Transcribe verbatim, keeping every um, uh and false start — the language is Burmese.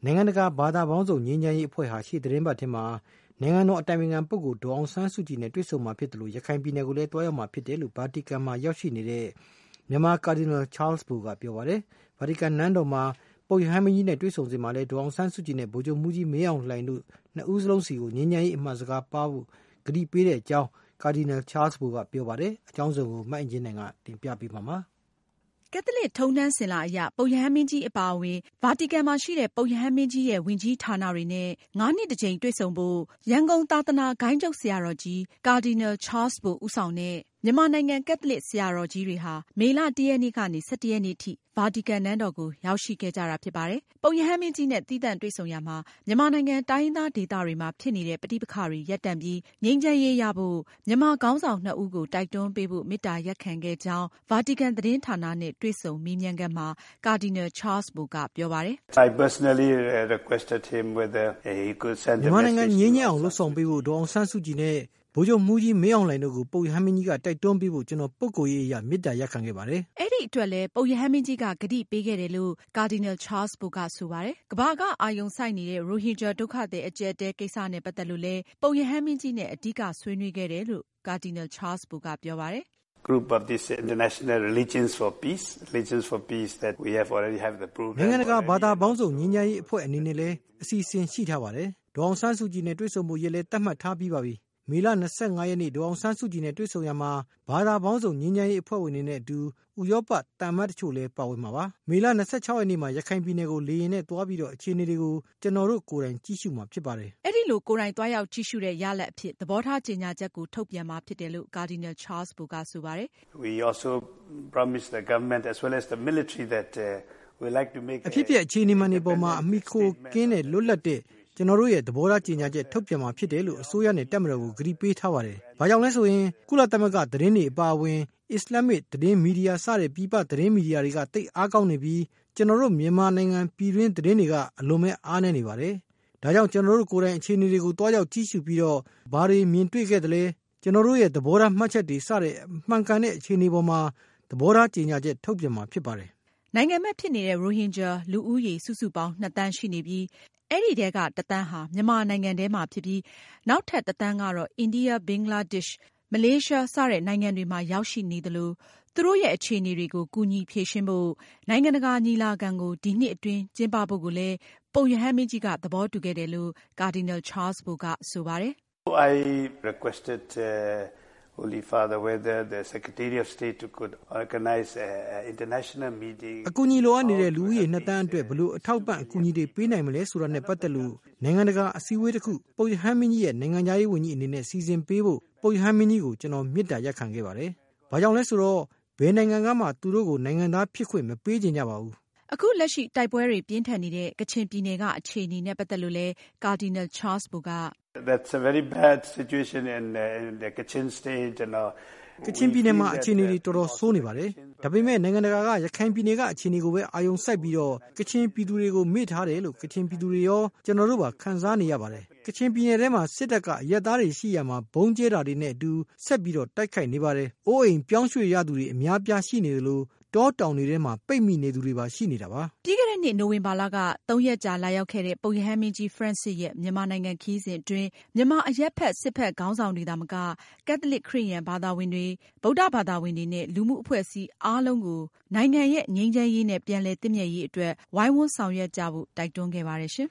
နိုင်ငံတကာဘာသာပေါင်းစုံငြိမ်းချမ်းရေးအဖွဲ့ဟာရှေ့သတင်းပတ်ထဲမှာနိုင်ငံတော်အတိုင်ပင်ခံပုဂ္ဂိုလ်ဒေါ်အောင်ဆန်းစုကြည်နဲ့တွေ့ဆုံမှာဖြစ်တယ်လို့ရခိုင်ပြည်နယ်ကိုလည်းတွားရောက်မှာဖြစ်တယ်လို့ဗာတီကန်မှာရောက်ရှိနေတဲ့မြန်မာကာဒီနယ်ချားလ်စ်ဘိုကပြောပါတယ်။ဗာတီကန်နန်းတော်မှာပုပ်ရဟန်းမင်းကြီးနဲ့တွေ့ဆုံစဉ်မှာလည်းဒေါ်အောင်ဆန်းစုကြည်နဲ့ဗိုလ်ချုပ်မှူးကြီးမင်းအောင်လှိုင်တို့နှစ်ဦးစလုံးစီကိုငြိမ်းချမ်းရေးအမှန်စကားပါဖို့ကတိပေးတဲ့အကြောင်းကာဒီနယ်ချားလ်စ်ဘိုကပြောပါတယ်။အကြောင်းစုံကိုမအင်ဂျင်နိုင်ကတင်ပြပေးပါမယ်ကက်သလစ်ထုံးတမ်းစဉ်လာအရပုပ်ရဟန်းမင်းကြီးအပါအဝင်ဗာတီကန်မှာရှိတဲ့ပုပ်ရဟန်းမင်းကြီးရဲ့ဝန်ကြီးဌာနတွေနဲ့ငါးနှစ်တစ်ကြိမ်တွေ့ဆုံဖို့ရန်ကုန်သာသနာဂိုဏ်းချုပ်ဆရာတော်ကြီးကာဒီနယ်ချားလ်စ်ဘိုဦးဆောင်တဲ့မြန်မာနိုင်ငံကက်သလစ်ဆရာတော်ကြီးတွေဟာမေလတစ်ရက်နေ့ကနေ၁၁ရက်နေ့ထိဗာတီကန်နန်းတော်ကိုရောက်ရှိခဲ့ကြတာဖြစ်ပါတယ်။ပုပ်ရဟန်းမင်းကြီးနဲ့သီးသန့်တွေ့ဆုံရမှာမြန်မာနိုင်ငံတိုင်းရင်းသားဒေသတွေမှာဖြစ်နေတဲ့ပဋိပက္ခတွေရပ်တန့်ပြီးငြိမ်းချမ်းရေးရဖို့မြန်မာခေါင်းဆောင်နှစ်ဦးကိုတိုက်တွန်းပေးဖို့မေတ္တာရပ်ခံခဲ့ကြောင်းဗာတီကန်သတင်းဌာနနဲ့တွေ့ဆုံမေးမြန်းခန်းမှာကာဒီနယ်ချားလ်စ်ဘိုကပြောပါတယ်။ I personally requested him whether he could send a message. မြန်မာနိုင်ငံငြိမ်းချမ်းအောင်လှုပ်ဆောင်ပေးဖို့ဒေါ်အောင်ဆန်းစုကြည်နဲ့ဗိုလ်ချုပ်မှူးကြီးမင်းအောင်လှိုင်တို့ကိုပုပ်ရဟန်းမင်းကြီးကတိုက်တွန်းပေးဖို့ကျွန်တော်ပုဂ္ဂိုလ်ရေးအရမေတ္တာရပ်ခံခဲ့ပါတယ်။အဲ့ဒီအတွက်လည်းပုပ်ရဟန်းမင်းကြီးကဂတိပေးခဲ့တယ်လို့ကာဒီနယ်ချားလ်စ်ဘိုကဆိုပါတယ်။ကမ္ဘာကအာရုံစိုက်နေတဲ့ရိုဟင်ဂျာဒုက္ခသည်အကျပ်အတည်းကိစ္စနဲ့ပတ်သက်လို့လည်းပုပ်ရဟန်းမင်းကြီးနဲ့အဓိကဆွေးနွေးခဲ့တယ်လို့ကာဒီနယ်ချားလ်စ်ဘိုကပြောပါတယ်။ group of this international religions for peace religions for peace that we have already have the program နိုင်ငံတကာဘာသာပေါင်းစုံငြိမ်းချမ်းရေးအဖွဲ့အနေနဲ့လည်းအစီအစဉ်ရှိထားပါတယ်။ဒေါ်အောင်ဆန်းစုကြည်နဲ့တွေ့ဆုံမှုရလည်းတတ်မှတ်ထားပြီးပါပြီ။မေလ၂၅ရက်နေ့ဒေါ်အောင်ဆန်းစုကြည်နဲ့တွေ့ဆုံရမှာဘာသာပေါင်းစုံငြိမ်းချမ်းရေးအဖွဲ့ဝင်တွေနဲ့အတူဥရောပတန်မတ်တချို့လည်းပါဝင်မှာပါ။မေလ၂၆ရက်နေ့မှာရခိုင်ပြည်နယ်ကိုလေယာဉ်နဲ့သွားပြီးတော့အခြေအနေတွေကိုကျွန်တော်တို့ကိုယ်တိုင်ကြည့်ရှုမှာဖြစ်ပါတယ်။အဲ့ဒီလိုကိုယ်တိုင်သွားရောက်ကြည့်ရှုတဲ့ရလဒ်အဖြစ်သဘောထားကြေညာချက်ကိုထုတ်ပြန်မှာဖြစ်တယ်လို့ကာဒီနယ်ချားလ်စ်ဘိုကဆိုပါတယ်။ We also promise the government as well as the military that uh, we like to make အဖြစ်ပြအခြေအနေမှန်တွေပေါ်မှာအမိခိုကင်းတဲ့လွတ်လပ်တဲ့ကျွန်တော်တို့ရဲ့သဘောထားကြေညာချက်ထုတ်ပြန်မှာဖြစ်တယ်လို့အစိုးရနဲ့တပ်မတော်ကိုကတိပေးထားပါတယ်။ဘာကြောင့်လဲဆိုရင်ကုလသမဂ္ဂသတင်းတွေအပါအဝင်အစ္စလာမစ်သတင်းမီဒီယာစတဲ့ပြည်ပသတင်းမီဒီယာတွေကတိတ်အားကောင်းနေပြီးကျွန်တော်တို့မြန်မာနိုင်ငံပြည်တွင်းသတင်းတွေကအလွန်မဲ့အားနည်းနေပါတယ်။ဒါကြောင့်ကျွန်တော်တို့ကိုယ်တိုင်အခြေအနေတွေကိုတွားရောက်ကြည့်ရှုပြီးတော့ဘာတွေမြင်တွေ့ခဲ့တယ်လဲကျွန်တော်တို့ရဲ့သဘောထားမှတ်ချက်တွေစတဲ့မှန်ကန်တဲ့အခြေအနေပေါ်မှာသဘောထားကြေညာချက်ထုတ်ပြန်မှာဖြစ်ပါတယ်။နိုင်ငံမဲ့ဖြစ်နေတဲ့ရိုဟင်ဂျာလူဦးရေစုစုပေါင်းနှစ်သန်းရှိနေပြီးအဲ့ဒီတဲကတသန်းဟာမြန်မာနိုင်ငံထဲမှာဖြစ်ပြီးနောက်ထပ်တသန်းကတော့အိန္ဒိယ၊ဘင်္ဂလားဒေ့ရှ်၊မလေးရှားစတဲ့နိုင်ငံတွေမှာရောက်ရှိနေသလိုသူတို့ရဲ့အခြေအနေတွေကိုကူညီဖြေရှင်းဖို့နိုင်ငံတကာညီလာခံကိုဒီနှစ်အတွင်းကျင်းပဖို့ကိုလည်းပုပ်ရဟန်းမင်းကြီးကသဘောတူခဲ့တယ်လို့ကာဒီနယ်ချားလ်စ်ဘိုကဆိုပါတယ်။ I requested uh, Holy Father whether the Secretary of State could organize an international meeting အကူအညီလိုအပ်နေတဲ့လူဦးရေနှစ်သန်းအတွက်ဘလို့အထောက်ပံ့အကူအညီတွေပေးနိုင်မလဲဆိုတာနဲ့ပတ်သက်လို့နိုင်ငံတကာအစည်းအဝေးတစ်ခုပုပ်ရဟန်းမင်းကြီးရဲ့နိုင်ငံသားရေးဝန်ကြီးအနေနဲ့စီစဉ်ပေးဖို့ပုပ်ရဟန်းမင်းကြီးကိုကျွန်တော်မေတ္တာရပ်ခံခဲ့ပါတယ်။ဘာကြောင့်လဲဆိုတော့ဘယ်နိုင်ငံကမှသူတို့ကိုနိုင်ငံသားဖြစ်ခွင့်မပေးကြကြပါဘူး။အခုလက်ရှိတိုက်ပွဲတွေပြင်းထန်နေတဲ့ကချင်ပြည်နယ်ကအခြေအနေနဲ့ပတ်သက်လို့လဲကာဒီနယ်ချားလ်စ်ဘိုက That's a very bad situation in, uh, in the Kachin state and uh, ကချင်ပြည်နယ်မှာအခြေအနေတွေတော်တော်ဆိုးနေပါတယ်။ဒါပေမဲ့နိုင်ငံတကာကရခိုင်ပြည်နယ်ကအခြေအနေကိုပဲအာရုံစိုက်ပြီးတော့ကချင်ပြည်သူတွေကိုမေ့ထားတယ်လို့ကချင်ပြည်သူတွေရောကျွန်တော်တို့ပါခံစားနေရပါတယ်။ကချင်ပြည်နယ်ထဲမှာစစ်တပ်ကအရက်သားတွေရှိရမှာဘုံကျဲတာတွေနဲ့အတူဆက်ပြီးတော့တိုက်ခိုက်နေပါတယ်။အိုးအိမ်ပြောင်းရွှေ့ရသူတွေအများပြားရှိနေတယ်လို့တောတောင်တွေထဲမှာပိတ်မိနေသူတွေပါရှိနေတာပါ။ပြီးခဲ့တဲ့နှစ်နိုဝင်ဘာလကသုံးရက်ကြာလာရောက်ခဲ့တဲ့ပုပ်ရဟန်းမင်းကြီးဖရန့်စစ်ရဲ့မြန်မာနိုင်ငံခရီးစဉ်အတွင်းမြန်မာအရက်ဖက်စစ်ဖက်ခေါင်းဆောင်တွေသာမကကက်သလစ်ခရစ်ယာန်ဘာသာဝင်တွေဗုဒ္ဓဘာသာဝင်တွေနဲ့လူမှုအဖွဲ့အစည်းအားလုံးကိုနိုင်ငံရဲ့ငြိမ်းချမ်းရေးနဲ့ပြန်လည်သင့်မြတ်ရေးအတွက်ဝိုင်းဝန်းဆောင်ရွက်ကြဖို့တိုက်တွန်းခဲ့ပါတယ်ရှင်။